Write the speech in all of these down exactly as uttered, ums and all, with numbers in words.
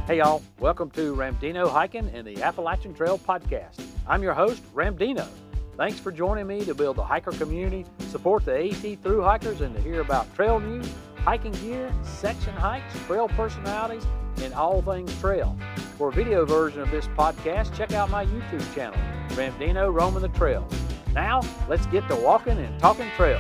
Hey y'all, welcome to Ramdino Hiking and the Appalachian Trail Podcast. I'm your host, Ramdino. Thanks for joining me to build the hiker community, support the AT thru hikers, and to hear about trail news, hiking gear, section hikes, trail personalities, and all things trail. For a video version of this podcast, check out my YouTube channel, Ramdino Roaming the Trail. Now, let's get to walking and talking trail.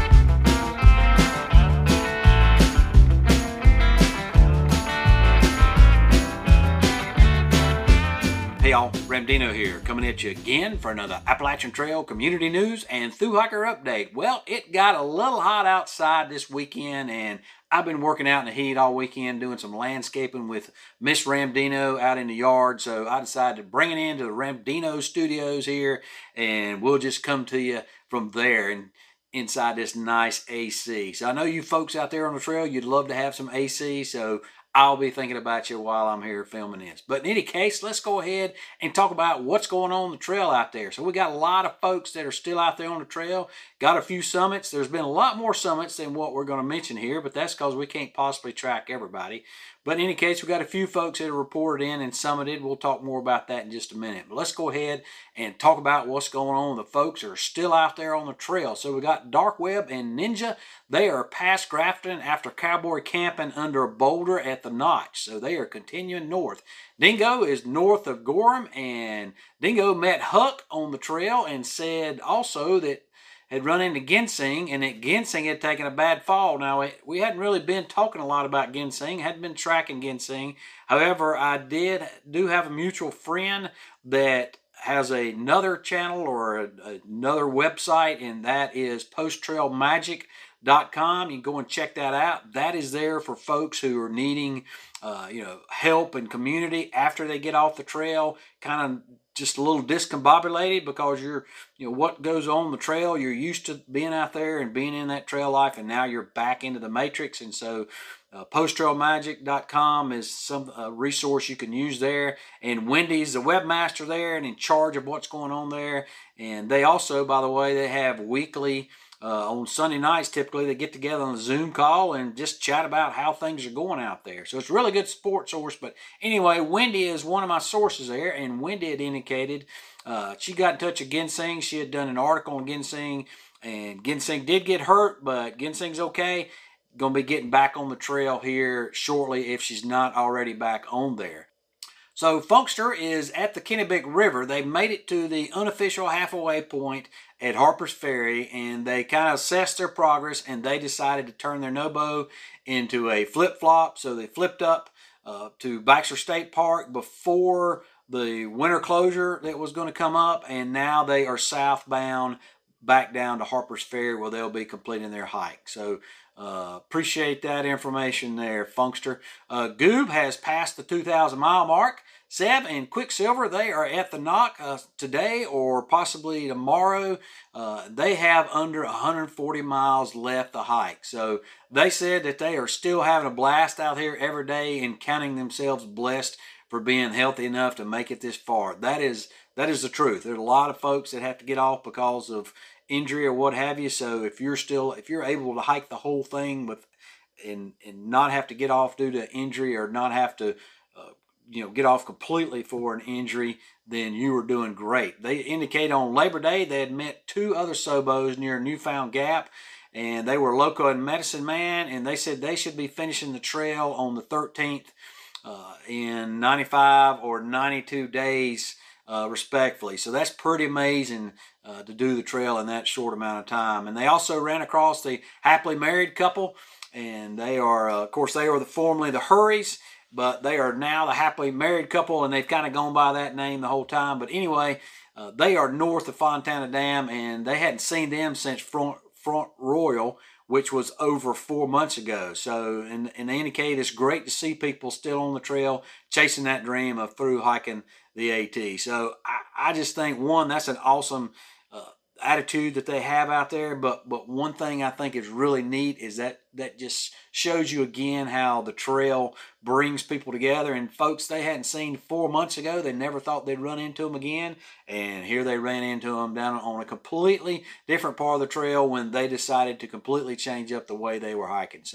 Hey y'all, Ramdino here, coming at you again for another Appalachian Trail community news and thru hiker update. Well, it got a little hot outside this weekend, and I've been working out in the heat all weekend doing some landscaping with Miss Ramdino out in the yard, so I decided to bring it into the Ramdino studios here, and we'll just come to you from there and inside this nice A C. So I know you folks out there on the trail, you'd love to have some A C, so I'll be thinking about you while I'm here filming this. But in any case, let's go ahead and talk about what's going on the trail out there. So we got a lot of folks that are still out there on the trail. Got a few summits. There's been a lot more summits than what we're going to mention here, but that's because we can't possibly track everybody. But in any case, we got a few folks that are reported in and summited. We'll talk more about that in just a minute. But let's go ahead and talk about what's going on. The folks are still out there on the trail. So we got Dark Web and Ninja. They are past Grafton after cowboy camping under a boulder at the Notch. So they are continuing north. Dingo is north of Gorham, and Dingo met Huck on the trail and said also that had run into ginseng, and that ginseng had taken a bad fall. Now, we hadn't really been talking a lot about ginseng, hadn't been tracking ginseng. However, I did do have a mutual friend that has another channel or a, another website, and that is post trail magic dot com. You can go and check that out. That is there for folks who are needing uh, you know, help and community after they get off the trail, kind of just a little discombobulated because you're, you know, what goes on the trail, you're used to being out there and being in that trail life, and now you're back into the matrix. And so uh, post trail magic dot com is some uh, resource you can use there. And Wendy's the webmaster there and in charge of what's going on there. And they also, by the way, they have weekly Uh, on Sunday nights, typically, they get together on a Zoom call and just chat about how things are going out there. So it's a really good support source. But anyway, Wendy is one of my sources there, and Wendy had indicated uh, she got in touch with ginseng. She had done an article on ginseng, and ginseng did get hurt, but ginseng's okay. Going to be getting back on the trail here shortly if she's not already back on there. So Funkster is at the Kennebec River. They made it to the unofficial halfway point at Harper's Ferry, and they kind of assessed their progress, and they decided to turn their Nobo into a flip-flop. So they flipped up uh, to Baxter State Park before the winter closure that was going to come up, and now they are southbound back down to Harper's Ferry where they'll be completing their hike. So uh, appreciate that information there, Funkster. Uh, Goob has passed the two thousand mile mark. Seb and Quicksilver, they are at the Knock uh, today or possibly tomorrow. Uh, they have under one hundred forty miles left to hike. So they said that they are still having a blast out here every day and counting themselves blessed for being healthy enough to make it this far. That is that is the truth. There's a lot of folks that have to get off because of injury or what have you. So if you're still if you're able to hike the whole thing with and and not have to get off due to injury or not have to uh, you know, get off completely for an injury, then you were doing great. They indicate on Labor Day they had met two other Sobos near Newfound Gap, and they were Loco and Medicine Man, and they said they should be finishing the trail on the thirteenth uh, in ninety-five or ninety-two days, uh, respectfully. So that's pretty amazing uh, to do the trail in that short amount of time. And they also ran across the happily married couple, and they are, uh, of course, they were the, formerly the Hurries, but they are now the happily married couple, and they've kind of gone by that name the whole time. But anyway, uh, they are north of Fontana Dam, and they hadn't seen them since Front, Front Royal, which was over four months ago. So, and, and they indicate it's great to see people still on the trail chasing that dream of through hiking the AT. So I, I just think, one, that's an awesome uh, attitude that they have out there. But but one thing I think is really neat is that that just shows you again how the trail brings people together. And folks they hadn't seen four months ago, they never thought they'd run into them again. And here they ran into them down on a completely different part of the trail when they decided to completely change up the way they were hiking. So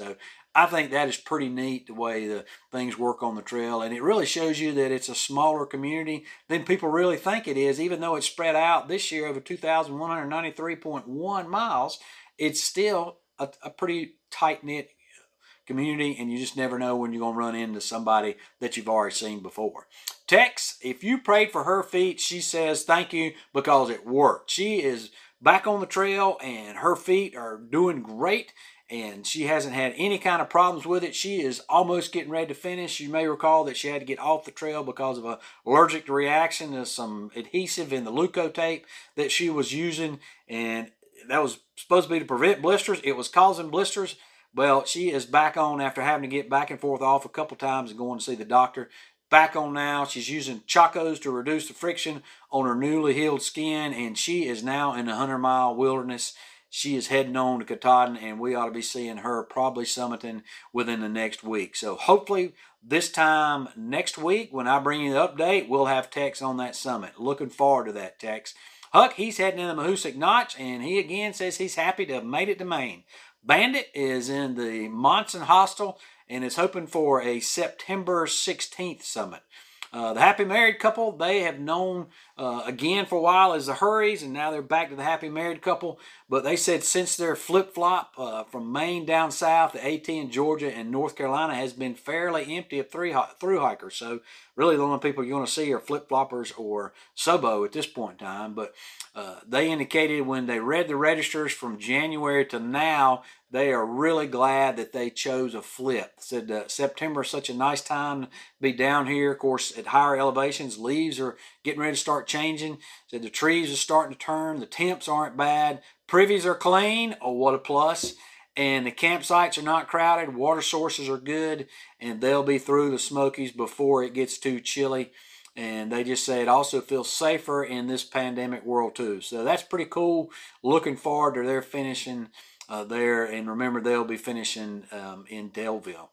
I think that is pretty neat the way the things work on the trail, and it really shows you that it's a smaller community than people really think it is. Even though it's spread out this year over two thousand one hundred ninety-three point one miles, it's still a, a pretty tight-knit community, and you just never know when you're going to run into somebody that you've already seen before. Tex, if you prayed for her feet, she says thank you because it worked. She is back on the trail, and her feet are doing great, and she hasn't had any kind of problems with it. She is almost getting ready to finish. You may recall that she had to get off the trail because of an allergic reaction to some adhesive in the Leukotape that she was using, and that was supposed to be to prevent blisters. It was causing blisters. Well, she is back on after having to get back and forth off a couple times and going to see the doctor. Back on now. She's using Chacos to reduce the friction on her newly healed skin, and she is now in the hundred mile wilderness. She is heading on to Katahdin, and we ought to be seeing her probably summiting within the next week. So hopefully this time next week when I bring you the update, we'll have Tex on that summit. Looking forward to that, Tex. Huck, he's heading into the Mahoosuc Notch, and he again says he's happy to have made it to Maine. Bandit is in the Monson Hostel and is hoping for a September sixteenth summit. Uh, the happy married couple, they have known uh, again for a while as the Hurries, and now they're back to the happy married couple. But they said since their flip-flop uh, from Maine down south, the AT in Georgia and North Carolina has been fairly empty of through hikers. So really the only people you're going to see are flip-floppers or Sobo at this point in time. But uh, they indicated when they read the registers from January to now, they are really glad that they chose a flip. Said uh, September is such a nice time to be down here. Of course, at higher elevations, leaves are getting ready to start changing. Said the trees are starting to turn. The temps aren't bad. Privies are clean. Oh, what a plus. And the campsites are not crowded. Water sources are good. And they'll be through the Smokies before it gets too chilly. And they just say it also feels safer in this pandemic world too. So that's pretty cool. Looking forward to their finishing Uh, there, and remember they'll be finishing um, in Delville.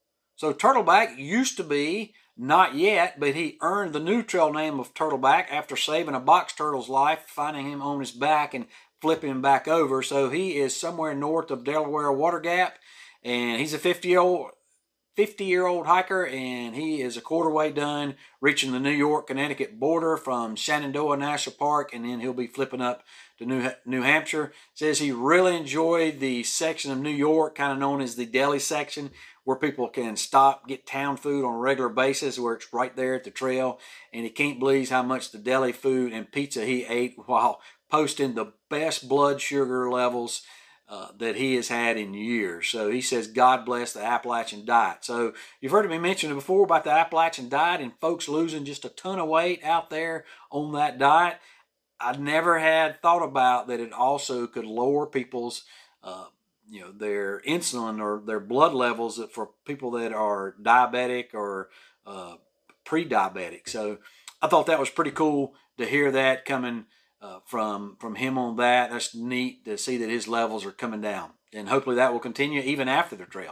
So Turtleback used to be, not yet, but he earned the new trail name of Turtleback after saving a box turtle's life, finding him on his back and flipping him back over. So he is somewhere north of Delaware Water Gap, and he's a fifty-year-old fifty-year-old hiker, and he is a quarter way done reaching the New York-Connecticut border from Shenandoah National Park, and then he'll be flipping up to New, New Hampshire. Says he really enjoyed the section of New York, kind of known as the deli section, where people can stop, get town food on a regular basis, where it's right there at the trail, and he can't believe how much the deli food and pizza he ate while posting the best blood sugar levels Uh, that he has had in years. So he says, God bless the Appalachian diet. So you've heard me mention it before about the Appalachian diet and folks losing just a ton of weight out there on that diet. I never had thought about that it also could lower people's, uh, you know, their insulin or their blood levels for people that are diabetic or uh, pre-diabetic. So I thought that was pretty cool to hear that coming Uh, from from him on that. That's neat to see that his levels are coming down, and hopefully that will continue even after the trail.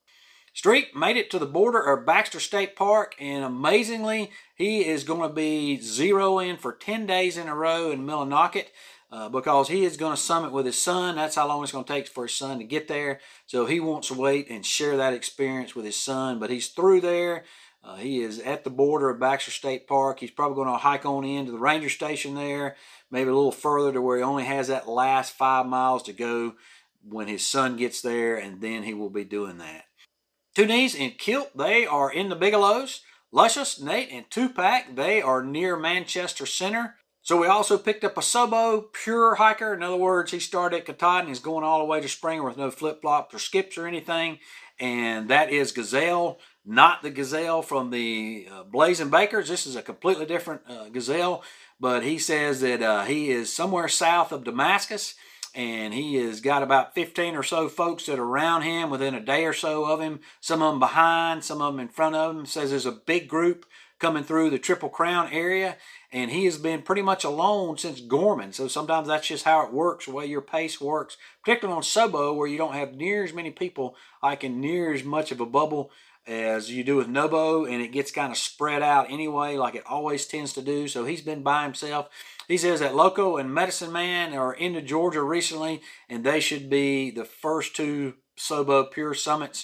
Streak made it to the border of Baxter State Park, and amazingly he is going to be zeroing for ten days in a row in Millinocket uh, because he is going to summit with his son. That's how long it's going to take for his son to get there, so he wants to wait and share that experience with his son. But he's through there. Uh, he is at the border of Baxter State Park. He's probably going to hike on in to the ranger station there, maybe a little further to where he only has that last five miles to go when his son gets there, and then he will be doing that. Two Knees and Kilt, they are in the Bigelows. Luscious, Nate, and Two-Pack, they are near Manchester Center. So we also picked up a Sobo pure hiker. In other words, he started at Katahdin. He's going all the way to Springer with no flip-flops or skips or anything. And that is Gazelle, not the Gazelle from the uh, Blazing Bakers. This is a completely different uh, Gazelle. But he says that uh, he is somewhere south of Damascus. And he has got about fifteen or so folks that are around him within a day or so of him. Some of them behind, some of them in front of him. Says there's a big group coming through the Triple Crown area. And he has been pretty much alone since Gorman. So sometimes that's just how it works, the way your pace works. Particularly on Sobo, where you don't have near as many people hiking near as much of a bubble as you do with Nobo. And it gets kind of spread out anyway, like it always tends to do. So he's been by himself. He says that Loco and Medicine Man are into Georgia recently, and they should be the first two Sobo Pure Summits.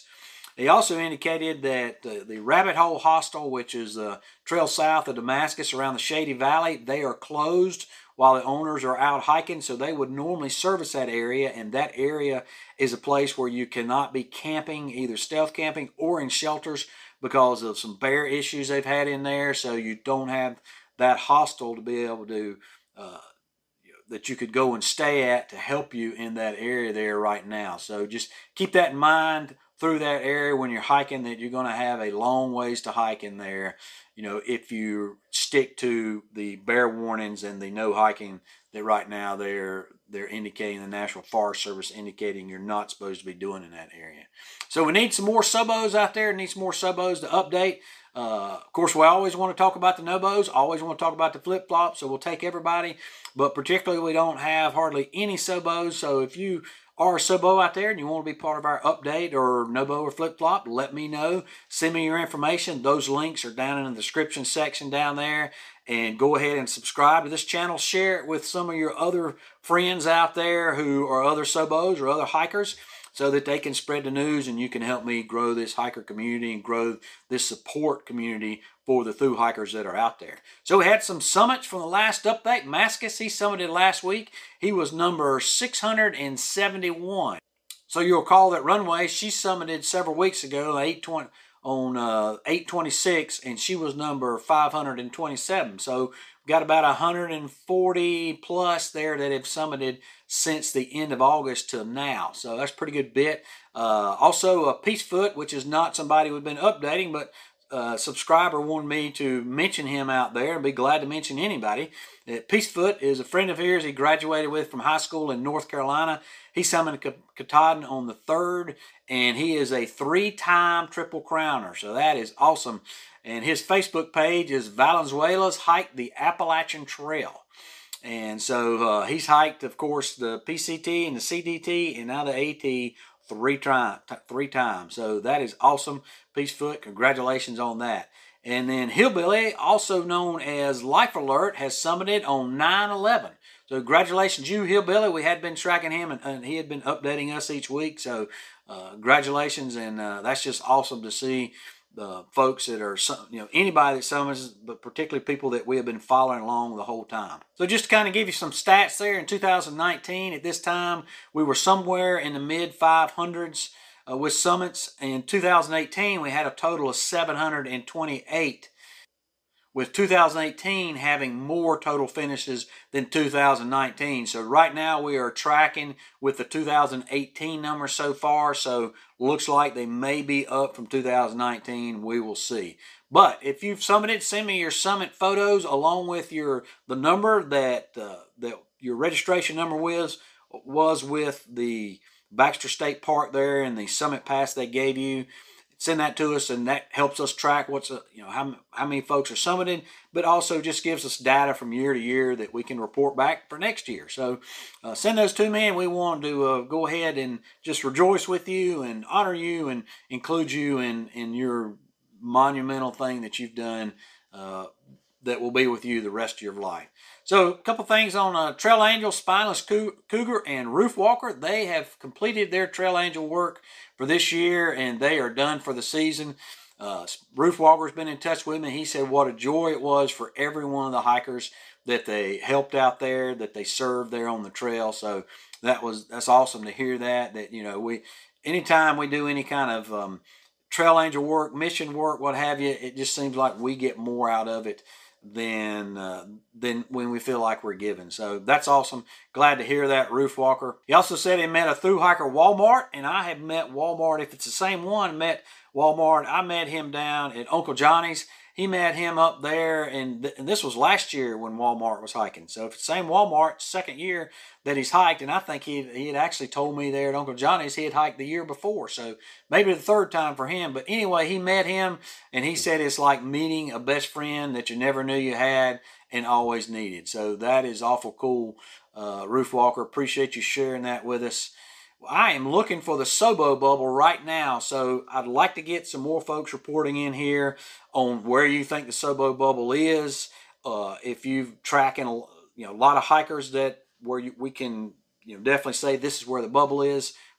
He also indicated that the, the Rabbit Hole Hostel, which is the trail south of Damascus around the Shady Valley, they are closed while the owners are out hiking, so they would normally service that area, and that area is a place where you cannot be camping, either stealth camping or in shelters, because of some bear issues they've had in there. So you don't have that hostel to be able to uh, that you could go and stay at to help you in that area there right now. So just keep that in mind through that area when you're hiking, that you're going to have a long ways to hike in there, you know, if you stick to the bear warnings and the no hiking that right now they're they're indicating, the National Forest Service indicating you're not supposed to be doing in that area. So we need some more subos out there, need some more subos to update. Uh, of course, we always want to talk about the Nobos, always want to talk about the flip-flops, so we'll take everybody, but particularly we don't have hardly any subos. So if you are a subo out there and you want to be part of our update or Nobo or flip-flop, let me know. Send me your information. Those links are down in the description section down there. And go ahead and subscribe to this channel. Share it with some of your other friends out there who are other subos or other hikers, so that they can spread the news and you can help me grow this hiker community and grow this support community for the thru hikers that are out there. So we had some summits from the last update. Mascus, he summited last week. He was number six hundred seventy-one. So you'll recall that Runway, she summited several weeks ago, eight twenty on uh, eight twenty-six, and she was number five hundred twenty-seven. So we've got about one hundred forty plus there that have summited since the end of August till now. So that's a pretty good bit. Uh, also, uh, Peacefoot, which is not somebody we've been updating, but a subscriber wanted me to mention him out there, and be glad to mention anybody. Uh, Peacefoot is a friend of his he graduated with from high school in North Carolina. He summited Katahdin on the third, and he is a three-time Triple Crowner, so that is awesome. And his Facebook page is Valenzuela's Hike the Appalachian Trail. And so uh, he's hiked, of course, the P C T and the C D T and now the AT three, try, three times. So that is awesome. Peacefoot, congratulations on that. And then Hillbilly, also known as Life Alert, has summited on nine eleven. So congratulations, you Hillbilly. We had been tracking him, and, and he had been updating us each week. So uh, congratulations, and uh, that's just awesome to see the folks that are, you know, anybody that summons, but particularly people that we have been following along the whole time. So just to kind of give you some stats there, in two thousand nineteen, at this time, we were somewhere in the mid five hundreds uh, with summits. In two thousand eighteen, we had a total of seven hundred twenty-eight, with two thousand eighteen having more total finishes than two thousand nineteen. So right now we are tracking with the two thousand eighteen numbers so far. So looks like they may be up from two thousand nineteen. We will see. But if you've summited, send me your summit photos along with your the number that uh, that your registration number was was with the Baxter State Park there and the summit pass they gave you. Send that to us, and that helps us track what's a, you know how how many folks are summited, but also just gives us data from year to year that we can report back for next year. So uh, send those to me, and we want to uh, go ahead and just rejoice with you and honor you and include you in in your monumental thing that you've done uh, that will be with you the rest of your life. So a couple things on uh, Trail Angel, Spineless Cougar, and Roof Walker. They have completed their Trail Angel work for this year, and they are done for the season. Uh, Roof Walker's been in touch with me. He said what a joy it was for every one of the hikers that they helped out there, that they served there on the trail. So that was that's awesome to hear that. That you know we anytime we do any kind of um, Trail Angel work, mission work, what have you, it just seems like we get more out of it than uh, than when we feel like we're giving. So that's awesome. Glad to hear that, Roof Walker. He also said he met a thru hiker Walmart, and I have met Walmart. If it's the same one, met Walmart. I met him down at Uncle Johnny's. He met him up there, and, th and this was last year when Walmart was hiking. So if it's the same Walmart, second year that he's hiked, and I think he he had actually told me there at Uncle Johnny's he had hiked the year before. So maybe the third time for him. But anyway, he met him, and he said it's like meeting a best friend that you never knew you had and always needed. So that is awful cool, uh, Roof Walker. Appreciate you sharing that with us. I am looking for the Sobo bubble right now, so I'd like to get some more folks reporting in here on where you think the Sobo bubble is. Uh, if you've tracking you know a lot of hikers that where you, we can you know definitely say this is where the bubble is.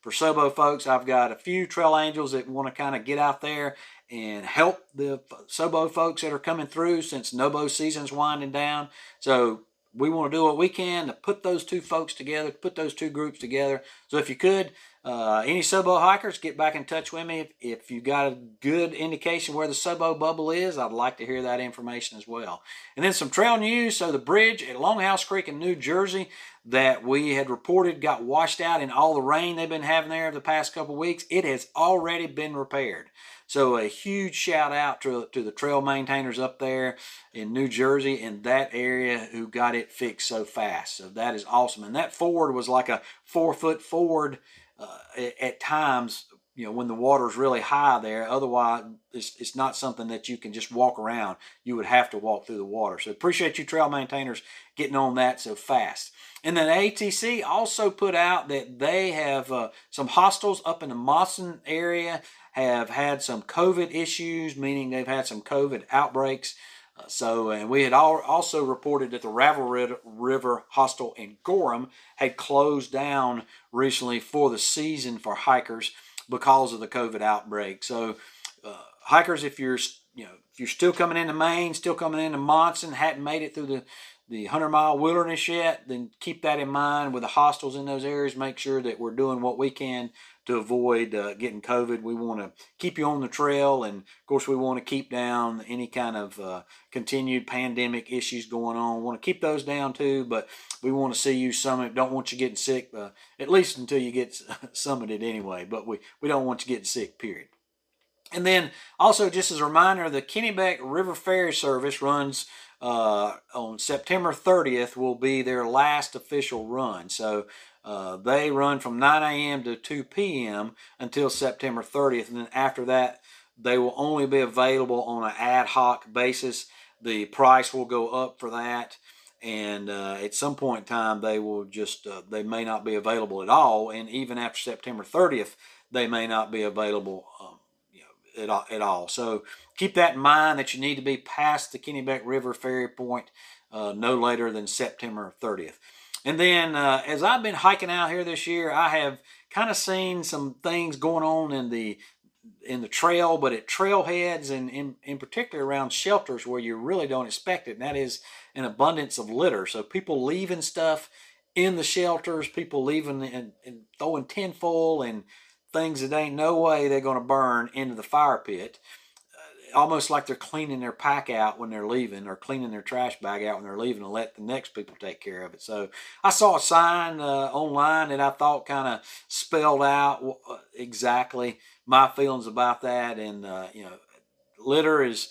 for Sobo folks. I've got a few trail angels that want to kind of get out there and help the Sobo folks that are coming through since Nobo season's winding down. So we want to do what we can to put those two folks together, put those two groups together. So if you could, uh, any Sobo hikers, get back in touch with me. If, if you got a good indication where the Sobo bubble is, I'd like to hear that information as well. And then some trail news. So the bridge at Longhouse Creek in New Jersey that we had reported got washed out in all the rain they've been having there the past couple weeks, it has already been repaired. So a huge shout out to, to the trail maintainers up there in New Jersey in that area who got it fixed so fast. So that is awesome. And that ford was like a four foot ford uh, at, at times, you know, when the water's really high there. Otherwise, it's, it's not something that you can just walk around. You would have to walk through the water. So appreciate you trail maintainers getting on that so fast. And then A T C also put out that they have uh, some hostels up in the Mawson area have had some COVID issues, meaning they've had some COVID outbreaks. Uh, so, and we had all, also reported that the Ravel River Hostel in Gorham had closed down recently for the season for hikers because of the COVID outbreak. So, uh, hikers, if you're you know if you're still coming into Maine, still coming into Monson, hadn't made it through the the hundred mile wilderness yet, then keep that in mind with the hostels in those areas. Make sure that we're doing what we can to avoid uh, getting COVID. We want to keep you on the trail, and of course we want to keep down any kind of uh, continued pandemic issues going on. We want to keep those down too, but we want to see you summit. Don't want you getting sick, uh, at least until you get summited anyway, but we, we don't want you getting sick, period. And then also just as a reminder, the Kennebec River Ferry Service runs uh, on September thirtieth will be their last official run. So uh, they run from nine A M to two P M until September thirtieth. And then after that, they will only be available on an ad hoc basis. The price will go up for that. And uh, at some point in time, they will just, uh, they may not be available at all. And even after September thirtieth, they may not be available um, At all, at all. So keep that in mind that you need to be past the Kennebec River Ferry Point uh, no later than September thirtieth. And then uh, as I've been hiking out here this year, I have kind of seen some things going on in the in the trail, but at trailheads and in, in particular around shelters where you really don't expect it, and that is an abundance of litter. So people leaving stuff in the shelters, people leaving and, and throwing tinfoil and things that ain't no way they're going to burn into the fire pit, uh, almost like they're cleaning their pack out when they're leaving, or cleaning their trash bag out when they're leaving, and let the next people take care of it. So I saw a sign uh, online that I thought kind of spelled out uh, exactly my feelings about that. And uh, you know, litter is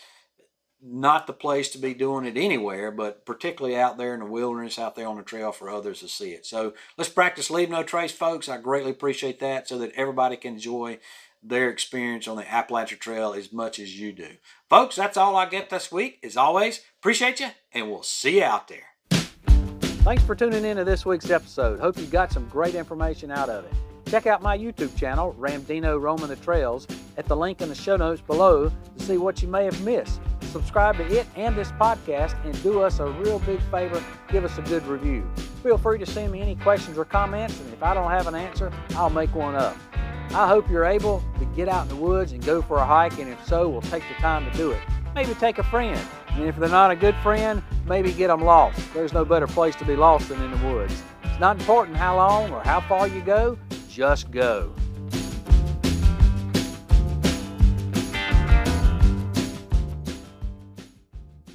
not the place to be doing it anywhere, but particularly out there in the wilderness, out there on the trail for others to see it. So let's practice leave no trace, folks. I greatly appreciate that, so that everybody can enjoy their experience on the Appalachian Trail as much as you do. Folks, that's all I get this week. As always, appreciate you, and we'll see you out there. Thanks for tuning in to this week's episode. Hope you got some great information out of it. Check out my YouTube channel, Ramdino Roaming the Trails, at the link in the show notes below to see what you may have missed. Subscribe to it and this podcast, and do us a real big favor, give us a good review. Feel free to send me any questions or comments, and if I don't have an answer, I'll make one up. I hope you're able to get out in the woods and go for a hike, and if so, we'll take the time to do it. Maybe take a friend, and if they're not a good friend, maybe get them lost. There's no better place to be lost than in the woods. It's not important how long or how far you go, just go.